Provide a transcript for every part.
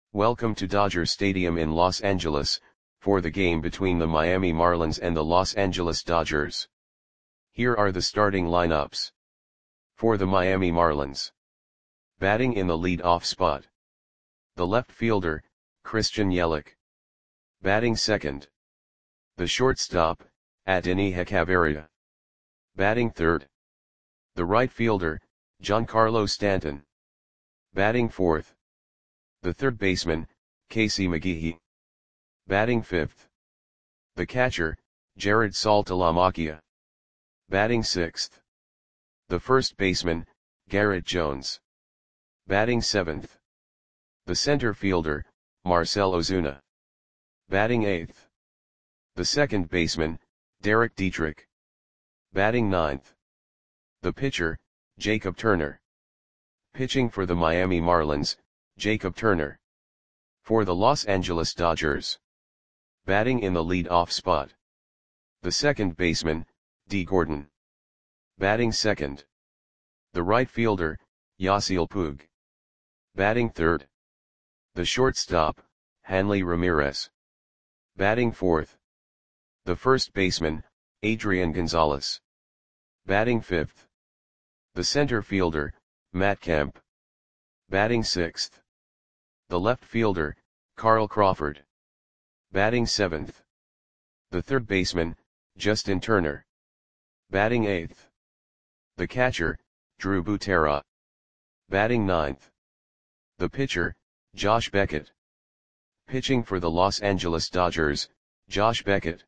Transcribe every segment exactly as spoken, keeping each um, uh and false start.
Welcome to Dodger Stadium in Los Angeles, for the game between the Miami Marlins and the Los Angeles Dodgers. Here are the starting lineups. For the Miami Marlins. Batting in the lead-off spot. The left fielder, Christian Yelich. Batting second. The shortstop, Adeiny Hechavarria. Batting third. The right fielder, Giancarlo Stanton. Batting fourth. The third baseman, Casey McGehee. Batting fifth. The catcher, Jared Saltalamacchia. Batting sixth. The first baseman, Garrett Jones. Batting seventh. The center fielder, Marcell Ozuna. Batting eighth. The second baseman, Derek Dietrich. Batting ninth. The pitcher, Jacob Turner. Pitching for the Miami Marlins, Jacob Turner. For the Los Angeles Dodgers. Batting in the lead-off spot. The second baseman, Dee Gordon. Batting second. The right fielder, Yasiel Puig. Batting third. The shortstop, Hanley Ramirez. Batting fourth. The first baseman, Adrian Gonzalez. Batting fifth. The center fielder, Matt Kemp. Batting sixth. The left fielder, Carl Crawford. Batting seventh. The third baseman, Justin Turner. Batting eighth. The catcher, Drew Butera. Batting ninth. The pitcher, Josh Beckett. Pitching for the Los Angeles Dodgers, Josh Beckett.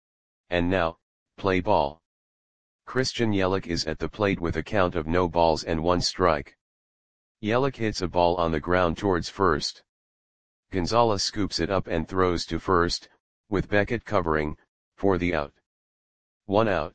And now, play ball. Christian Yelich is at the plate with a count of no balls and one strike. Yelich hits a ball on the ground towards first. Gonzalez scoops it up and throws to first, with Beckett covering, for the out. One out.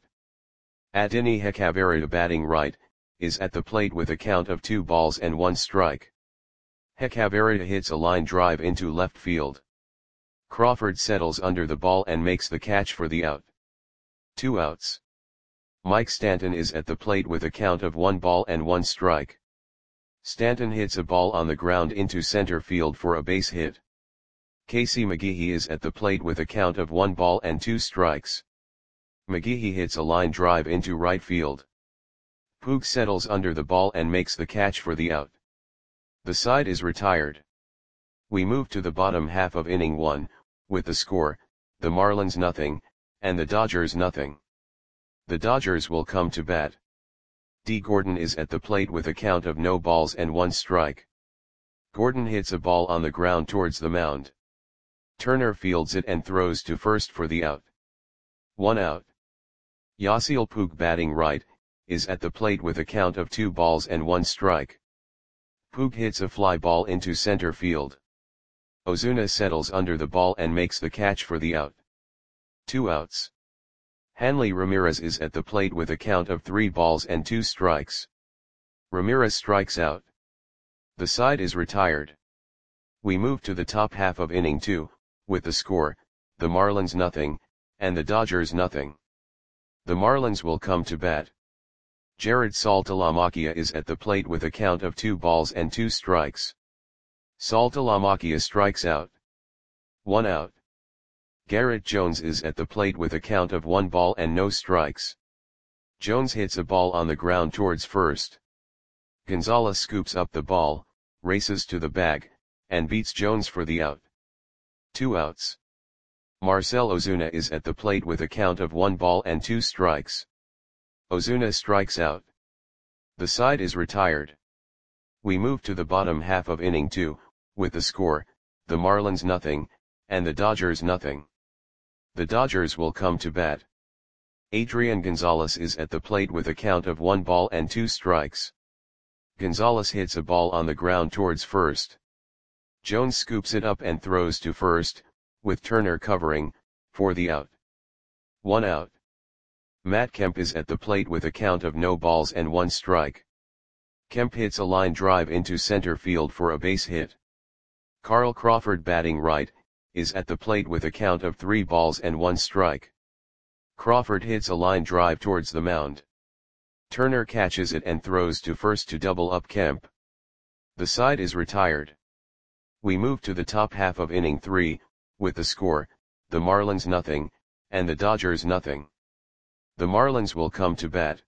Adeiny Hechavarria, batting right, is at the plate with a count of two balls and one strike. Hechavarria hits a line drive into left field. Crawford settles under the ball and makes the catch for the out. Two outs. Mike Stanton is at the plate with a count of one ball and one strike. Stanton hits a ball on the ground into center field for a base hit. Casey McGehee is at the plate with a count of one ball and two strikes. McGehee hits a line drive into right field. Puig settles under the ball and makes the catch for the out. The side is retired. We move to the bottom half of inning one, with the score, the Marlins nothing, and the Dodgers nothing. The Dodgers will come to bat. Dee Gordon is at the plate with a count of no balls and one strike. Gordon hits a ball on the ground towards the mound. Turner fields it and throws to first for the out. One out. Yasiel Puig, batting right, is at the plate with a count of two balls and one strike. Puig hits a fly ball into center field. Ozuna settles under the ball and makes the catch for the out. Two outs. Hanley Ramirez is at the plate with a count of three balls and two strikes. Ramirez strikes out. The side is retired. We move to the top half of inning two, with the score, the Marlins nothing, and the Dodgers nothing. The Marlins will come to bat. Jared Saltalamacchia is at the plate with a count of two balls and two strikes. Saltalamacchia strikes out. One out. Garrett Jones is at the plate with a count of one ball and no strikes. Jones hits a ball on the ground towards first. Gonzalez scoops up the ball, races to the bag, and beats Jones for the out. Two outs. Marcell Ozuna is at the plate with a count of one ball and two strikes. Ozuna strikes out. The side is retired. We move to the bottom half of inning two, with the score, the Marlins nothing, and the Dodgers nothing. The Dodgers will come to bat. Adrian Gonzalez is at the plate with a count of one ball and two strikes. Gonzalez hits a ball on the ground towards first. Jones scoops it up and throws to first, with Turner covering, for the out. One out. Matt Kemp is at the plate with a count of no balls and one strike. Kemp hits a line drive into center field for a base hit. Carl Crawford, batting right, is at the plate with a count of three balls and one strike. Crawford hits a line drive towards the mound. Turner catches it and throws to first to double up Kemp. The side is retired. We move to the top half of inning three, with the score, the Marlins nothing, and the Dodgers nothing. The Marlins will come to bat.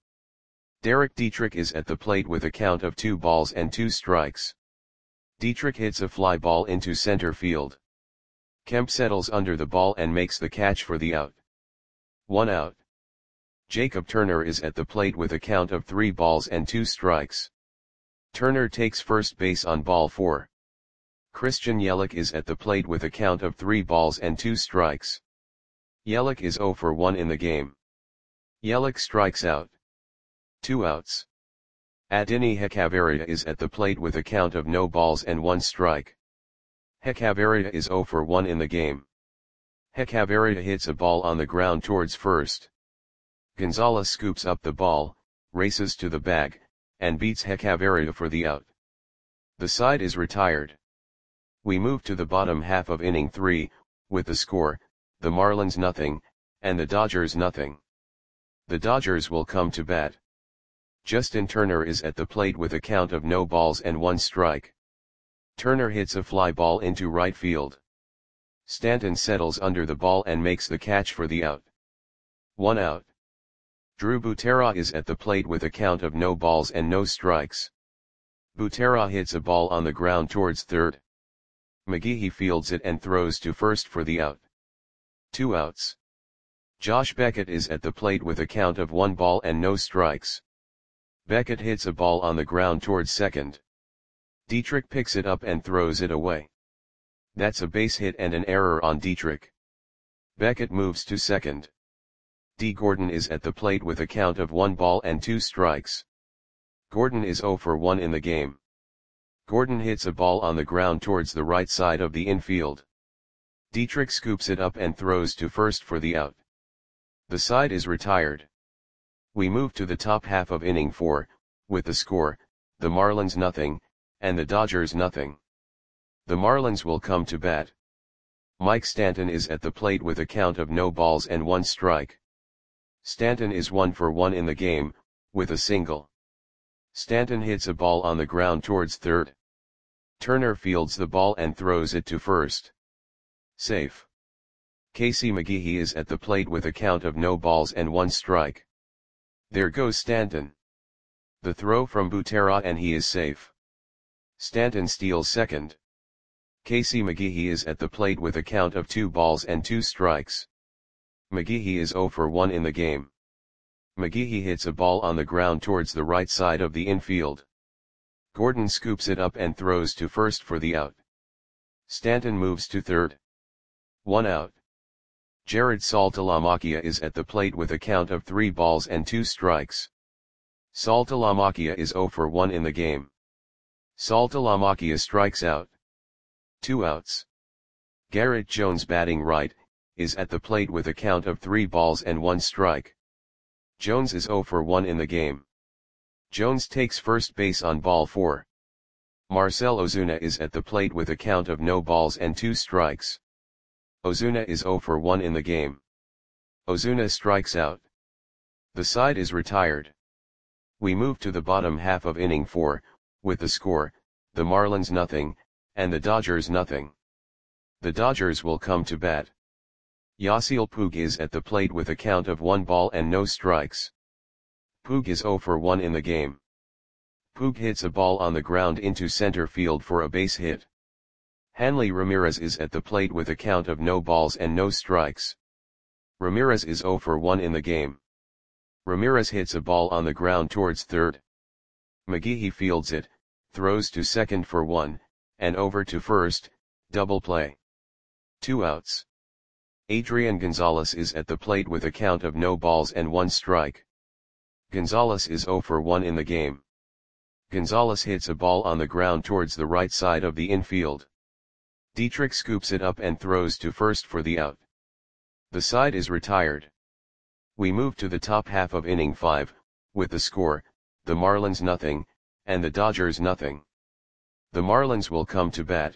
Derek Dietrich is at the plate with a count of two balls and two strikes. Dietrich hits a fly ball into center field. Kemp settles under the ball and makes the catch for the out. One out. Jacob Turner is at the plate with a count of three balls and two strikes. Turner takes first base on ball four. Christian Yelich is at the plate with a count of three balls and two strikes. Yelich is zero for one in the game. Yelich strikes out. Two outs. Adeiny Hechavarria is at the plate with a count of no balls and one strike. Hechavarria is zero for one in the game. Hechavarria hits a ball on the ground towards first. Gonzalez scoops up the ball, races to the bag, and beats Hechavarria for the out. The side is retired. We move to the bottom half of inning three, with the score, the Marlins nothing, and the Dodgers nothing. The Dodgers will come to bat. Justin Turner is at the plate with a count of no balls and one strike. Turner hits a fly ball into right field. Stanton settles under the ball and makes the catch for the out. One out. Drew Butera is at the plate with a count of no balls and no strikes. Butera hits a ball on the ground towards third. McGehee fields it and throws to first for the out. Two outs. Josh Beckett is at the plate with a count of one ball and no strikes. Beckett hits a ball on the ground towards second. Dietrich picks it up and throws it away. That's a base hit and an error on Dietrich. Beckett moves to second. D. Gordon is at the plate with a count of one ball and two strikes. Gordon is zero for one in the game. Gordon hits a ball on the ground towards the right side of the infield. Dietrich scoops it up and throws to first for the out. The side is retired. We move to the top half of inning four, with the score, the Marlins nothing, and the Dodgers nothing. The Marlins will come to bat. Mike Stanton is at the plate with a count of no balls and one strike. Stanton is one for one in the game, with a single. Stanton hits a ball on the ground towards third. Turner fields the ball and throws it to first. Safe. Casey McGehee is at the plate with a count of no balls and one strike. There goes Stanton. The throw from Butera and he is safe. Stanton steals second. Casey McGehee is at the plate with a count of two balls and two strikes. McGehee is zero for one in the game. McGehee hits a ball on the ground towards the right side of the infield. Gordon scoops it up and throws to first for the out. Stanton moves to third. One out. Jared Saltalamacchia is at the plate with a count of three balls and two strikes. Saltalamacchia is zero for one in the game. Saltalamacchia strikes out. Two outs. Garrett Jones, batting right, is at the plate with a count of three balls and one strike. Jones is zero for one in the game. Jones takes first base on ball four. Marcell Ozuna is at the plate with a count of no balls and two strikes. Ozuna is zero for one in the game. Ozuna strikes out. The side is retired. We move to the bottom half of inning four, with the score, the Marlins nothing, and the Dodgers nothing. The Dodgers will come to bat. Yasiel Puig is at the plate with a count of one ball and no strikes. Puig is zero for one in the game. Puig hits a ball on the ground into center field for a base hit. Hanley Ramirez is at the plate with a count of no balls and no strikes. Ramirez is zero for one in the game. Ramirez hits a ball on the ground towards third. McGehee fields it, throws to second for one, and over to first, double play. Two outs. Adrian Gonzalez is at the plate with a count of no balls and one strike. Gonzalez is zero for one in the game. Gonzalez hits a ball on the ground towards the right side of the infield. Dietrich scoops it up and throws to first for the out. The side is retired. We move to the top half of inning five, with the score, the Marlins nothing, and the Dodgers nothing. The Marlins will come to bat.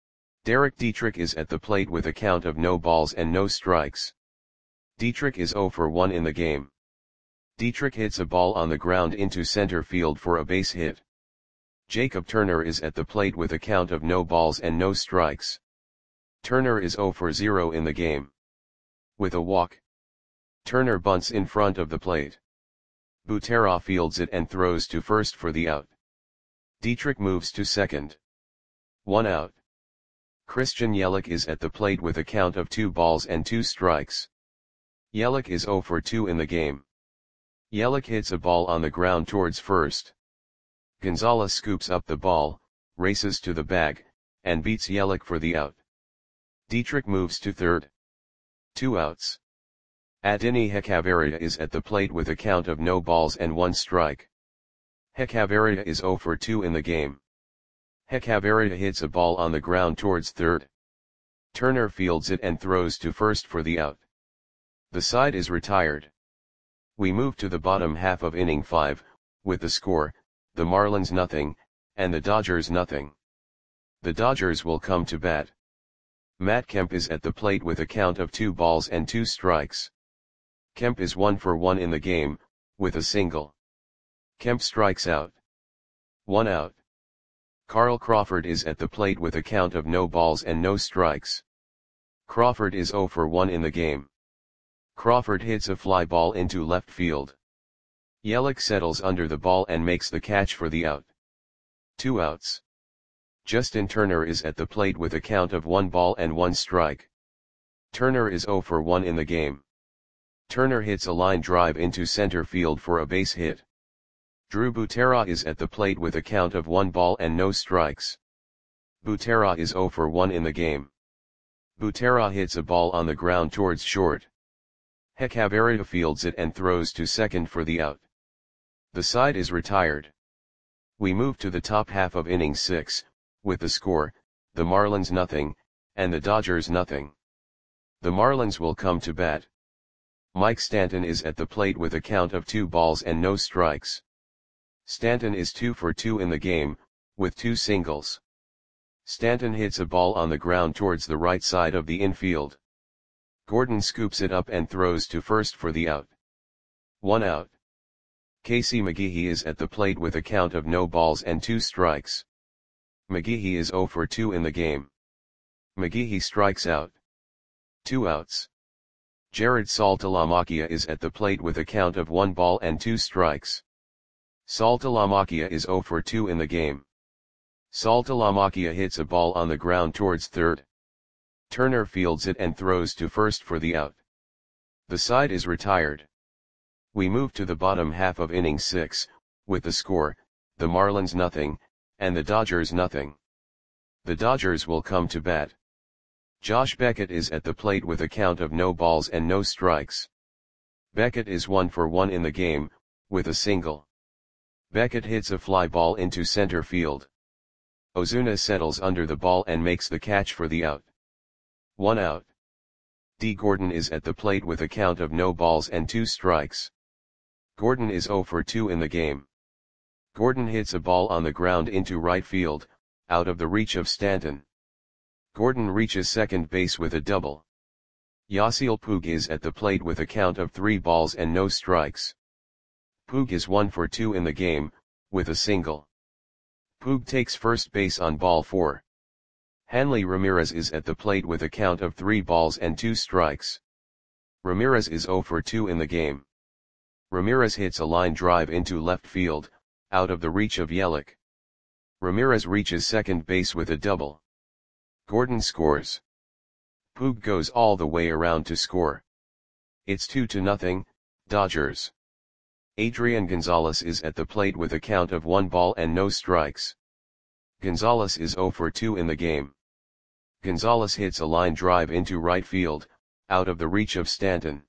Derek Dietrich is at the plate with a count of no balls and no strikes. Dietrich is zero for one in the game. Dietrich hits a ball on the ground into center field for a base hit. Jacob Turner is at the plate with a count of no balls and no strikes. Turner is zero for zero in the game. With a walk, Turner bunts in front of the plate. Butera fields it and throws to first for the out. Dietrich moves to second. One out. Christian Yelich is at the plate with a count of two balls and two strikes. Yelich is zero for two in the game. Yelich hits a ball on the ground towards first. Gonzalez scoops up the ball, races to the bag, and beats Yelich for the out. Dietrich moves to third. Two outs. Adeiny Hechavarria is at the plate with a count of no balls and one strike. Hechavarria is zero for two in the game. Hechavarria hits a ball on the ground towards third. Turner fields it and throws to first for the out. The side is retired. We move to the bottom half of inning five, with the score, the Marlins nothing, and the Dodgers nothing. The Dodgers will come to bat. Matt Kemp is at the plate with a count of two balls and two strikes. Kemp is one for one in the game, with a single. Kemp strikes out. One out. Carl Crawford is at the plate with a count of no balls and no strikes. Crawford is zero for one in the game. Crawford hits a fly ball into left field. Yelich settles under the ball and makes the catch for the out. Two outs. Justin Turner is at the plate with a count of one ball and one strike. Turner is zero for one in the game. Turner hits a line drive into center field for a base hit. Drew Butera is at the plate with a count of one ball and no strikes. Butera is zero for one in the game. Butera hits a ball on the ground towards short. Hechavarria fields it and throws to second for the out. The side is retired. We move to the top half of inning six, with the score, the Marlins nothing, and the Dodgers nothing. The Marlins will come to bat. Mike Stanton is at the plate with a count of two balls and no strikes. Stanton is two for two in the game, with two singles. Stanton hits a ball on the ground towards the right side of the infield. Gordon scoops it up and throws to first for the out. One out. Casey McGehee is at the plate with a count of no balls and two strikes. McGehee is zero for two in the game. McGehee strikes out. Two outs. Jared Saltalamacchia is at the plate with a count of one ball and two strikes. Saltalamacchia is zero for two in the game. Saltalamacchia hits a ball on the ground towards third. Turner fields it and throws to first for the out. The side is retired. We move to the bottom half of inning six, with the score, the Marlins nothing, and the Dodgers nothing. The Dodgers will come to bat. Josh Beckett is at the plate with a count of no balls and no strikes. Beckett is one for one in the game, with a single. Beckett hits a fly ball into center field. Ozuna settles under the ball and makes the catch for the out. One out. D. Gordon is at the plate with a count of no balls and two strikes. Gordon is zero for two in the game. Gordon hits a ball on the ground into right field, out of the reach of Stanton. Gordon reaches second base with a double. Yasiel Puig is at the plate with a count of three balls and no strikes. Puig is one for two in the game, with a single. Puig takes first base on ball four. Hanley Ramirez is at the plate with a count of three balls and two strikes. Ramirez is zero for two in the game. Ramirez hits a line drive into left field, out of the reach of Yelich. Ramirez reaches second base with a double. Gordon scores. Puig goes all the way around to score. It's two to nothing, Dodgers. Adrian Gonzalez is at the plate with a count of one ball and no strikes. Gonzalez is zero for two in the game. Gonzalez hits a line drive into right field, out of the reach of Stanton.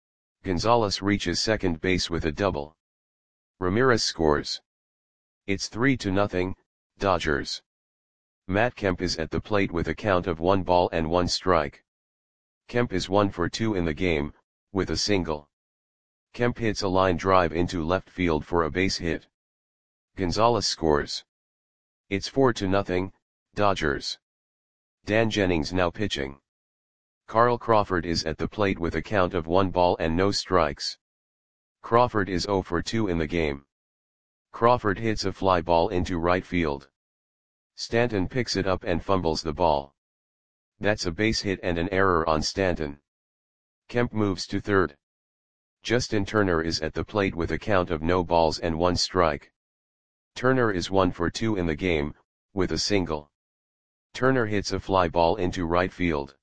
Gonzalez reaches second base with a double. Ramirez scores. It's three to nothing, Dodgers. Matt Kemp is at the plate with a count of one ball and one strike. Kemp is one for two in the game, with a single. Kemp hits a line drive into left field for a base hit. Gonzalez scores. It's four to nothing, Dodgers. Dan Jennings now pitching. Carl Crawford is at the plate with a count of one ball and no strikes. Crawford is zero for two in the game. Crawford hits a fly ball into right field. Stanton picks it up and fumbles the ball. That's a base hit and an error on Stanton. Kemp moves to third. Justin Turner is at the plate with a count of no balls and one strike. Turner is one for two in the game, with a single. Turner hits a fly ball into right field.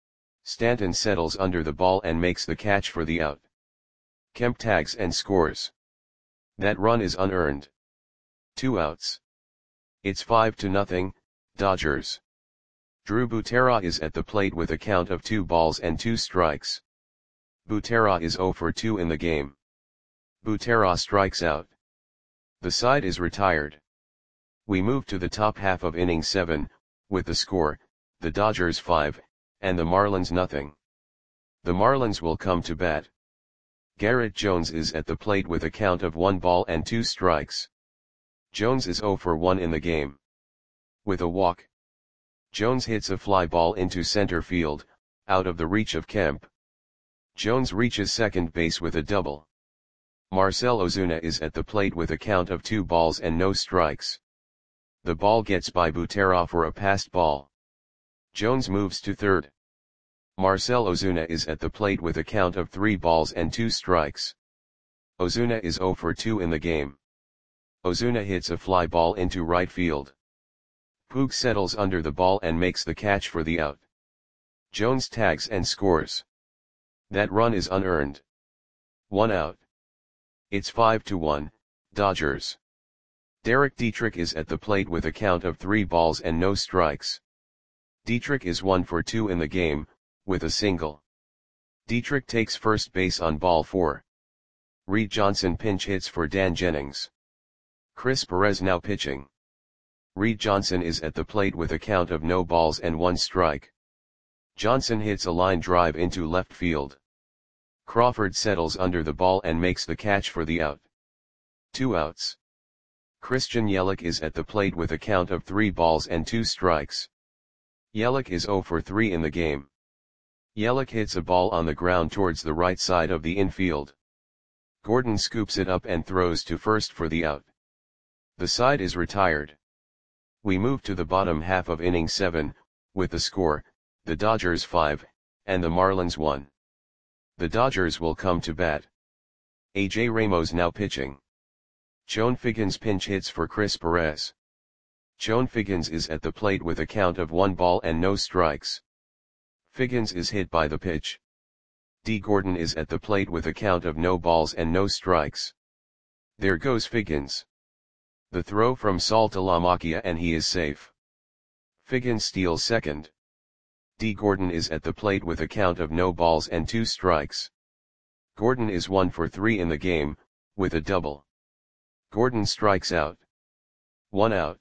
Stanton settles under the ball and makes the catch for the out. Kemp tags and scores. That run is unearned. Two outs. It's five to nothing, Dodgers. Drew Butera is at the plate with a count of two balls and two strikes. Butera is zero for two in the game. Butera strikes out. The side is retired. We move to the top half of inning seven, with the score, the Dodgers five, and the Marlins nothing. The Marlins will come to bat. Garrett Jones is at the plate with a count of one ball and two strikes. Jones is zero for one in the game. With a walk. Jones hits a fly ball into center field, out of the reach of Kemp. Jones reaches second base with a double. Marcell Ozuna is at the plate with a count of two balls and no strikes. The ball gets by Butera for a passed ball. Jones moves to third. Marcell Ozuna is at the plate with a count of three balls and two strikes. Ozuna is zero for two in the game. Ozuna hits a fly ball into right field. Puig settles under the ball and makes the catch for the out. Jones tags and scores. That run is unearned. One out. It's five to one, Dodgers. Derek Dietrich is at the plate with a count of three balls and no strikes. Dietrich is one for two in the game, with a single. Dietrich takes first base on ball four. Reed Johnson pinch hits for Dan Jennings. Chris Perez now pitching. Reed Johnson is at the plate with a count of no balls and one strike. Johnson hits a line drive into left field. Crawford settles under the ball and makes the catch for the out. Two outs. Christian Yelich is at the plate with a count of three balls and two strikes. Yelich is zero for three in the game. Yelich hits a ball on the ground towards the right side of the infield. Gordon scoops it up and throws to first for the out. The side is retired. We move to the bottom half of inning seven, with the score, the Dodgers five, and the Marlins one. The Dodgers will come to bat. A J Ramos now pitching. Chone Figgins pinch hits for Chris Perez. Chone Figgins is at the plate with a count of one ball and no strikes. Figgins is hit by the pitch. D. Gordon is at the plate with a count of no balls and no strikes. There goes Figgins. The throw from Saltalamacchia and he is safe. Figgins steals second. D. Gordon is at the plate with a count of no balls and two strikes. Gordon is one for three in the game, with a double. Gordon strikes out. One out.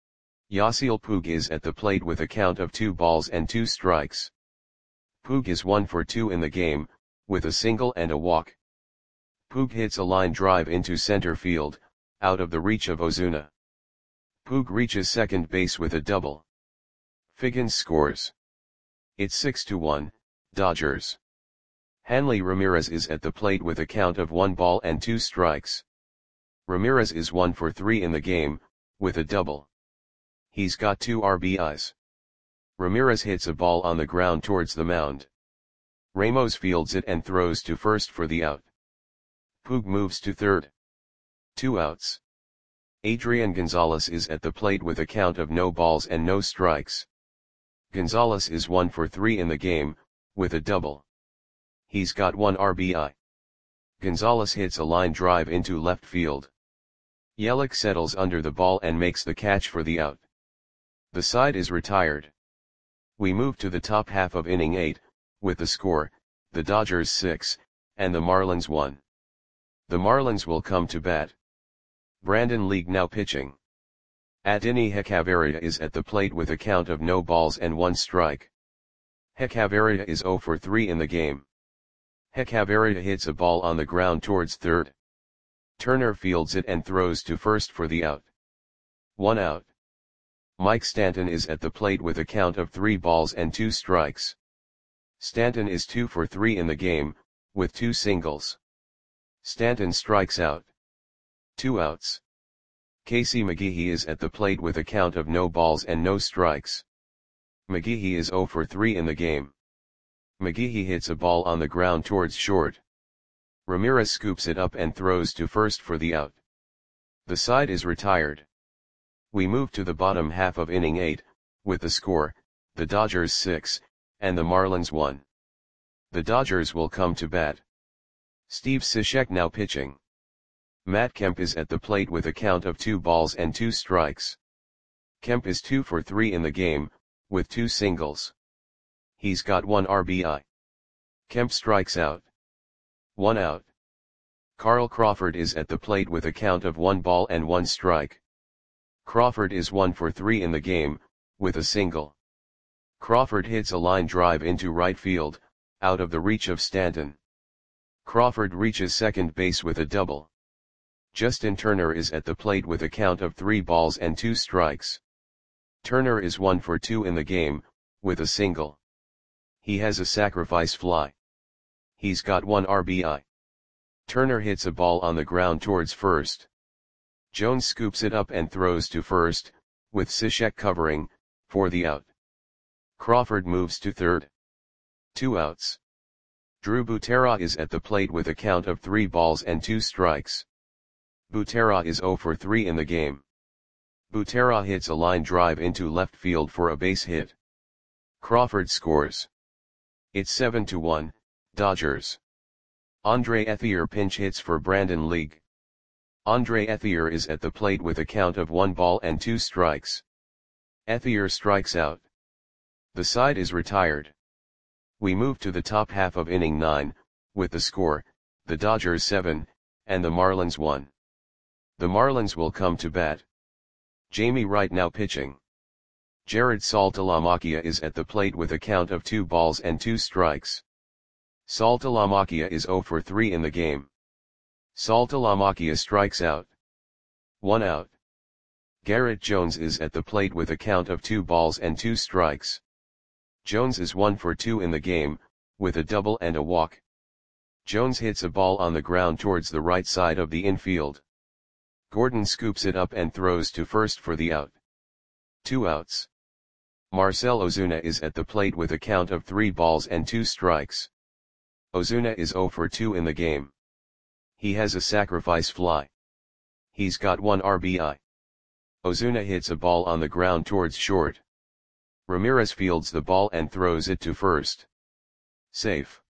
Yasiel Puig is at the plate with a count of two balls and two strikes. Puig is one for two in the game, with a single and a walk. Puig hits a line drive into center field, out of the reach of Ozuna. Puig reaches second base with a double. Figgins scores. It's six to one, Dodgers. Hanley Ramirez is at the plate with a count of one ball and two strikes. Ramirez is one for three in the game, with a double. He's got two R B Is. Ramirez hits a ball on the ground towards the mound. Ramos fields it and throws to first for the out. Puig moves to third. Two outs. Adrian Gonzalez is at the plate with a count of no balls and no strikes. Gonzalez is one for three in the game, with a double. He's got one R B I. Gonzalez hits a line drive into left field. Yelich settles under the ball and makes the catch for the out. The side is retired. We move to the top half of inning eight, with the score, the Dodgers six, and the Marlins one. The Marlins will come to bat. Brandon League now pitching. Adeiny Hechavarria is at the plate with a count of no balls and one strike. Hechavarria is zero for three in the game. Hechavarria hits a ball on the ground towards third. Turner fields it and throws to first for the out. One out. Mike Stanton is at the plate with a count of three balls and two strikes. Stanton is two for three in the game, with two singles. Stanton strikes out. Two outs. Casey McGehee is at the plate with a count of no balls and no strikes. McGehee is zero for three in the game. McGehee hits a ball on the ground towards short. Ramirez scoops it up and throws to first for the out. The side is retired. We move to the bottom half of inning eight, with the score, the Dodgers six, and the Marlins one. The Dodgers will come to bat. Steve Cishek now pitching. Matt Kemp is at the plate with a count of two balls and two strikes. Kemp is two for three in the game, with two singles. He's got one R B I. Kemp strikes out. One out. Carl Crawford is at the plate with a count of one ball and one strike. Crawford is one for three in the game, with a single. Crawford hits a line drive into right field, out of the reach of Stanton. Crawford reaches second base with a double. Justin Turner is at the plate with a count of three balls and two strikes. Turner is one for two in the game, with a single. He has a sacrifice fly. He's got one R B I. Turner hits a ball on the ground towards first. Jones scoops it up and throws to first, with Cishek covering, for the out. Crawford moves to third. Two outs. Drew Butera is at the plate with a count of three balls and two strikes. Butera is zero for three in the game. Butera hits a line drive into left field for a base hit. Crawford scores. It's seven to one, Dodgers. Andre Ethier pinch hits for Brandon League. Andre Ethier is at the plate with a count of one ball and two strikes. Ethier strikes out. The side is retired. We move to the top half of inning nine, with the score, the Dodgers seven, and the Marlins one. The Marlins will come to bat. Jamie Wright now pitching. Jared Saltalamacchia is at the plate with a count of two balls and two strikes. Saltalamacchia is zero for three in the game. Saltalamacchia strikes out. One out. Garrett Jones is at the plate with a count of two balls and two strikes. Jones is one for two in the game, with a double and a walk. Jones hits a ball on the ground towards the right side of the infield. Gordon scoops it up and throws to first for the out. Two outs. Marcell Ozuna is at the plate with a count of three balls and two strikes. Ozuna is zero for two in the game. He has a sacrifice fly. He's got one R B I. Ozuna hits a ball on the ground towards short. Ramirez fields the ball and throws it to first. Safe.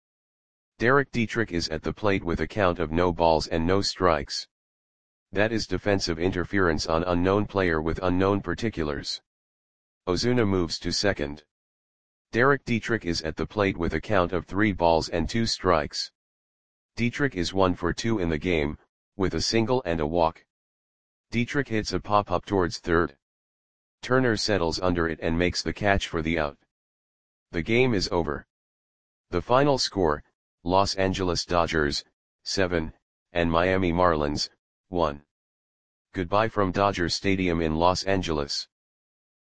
Derek Dietrich is at the plate with a count of no balls and no strikes. That is defensive interference on unknown player with unknown particulars. Ozuna moves to second. Derek Dietrich is at the plate with a count of three balls and two strikes. Dietrich is one for two in the game, with a single and a walk. Dietrich hits a pop-up towards third. Turner settles under it and makes the catch for the out. The game is over. The final score, Los Angeles Dodgers, seven, and Miami Marlins, one. Goodbye from Dodger Stadium in Los Angeles.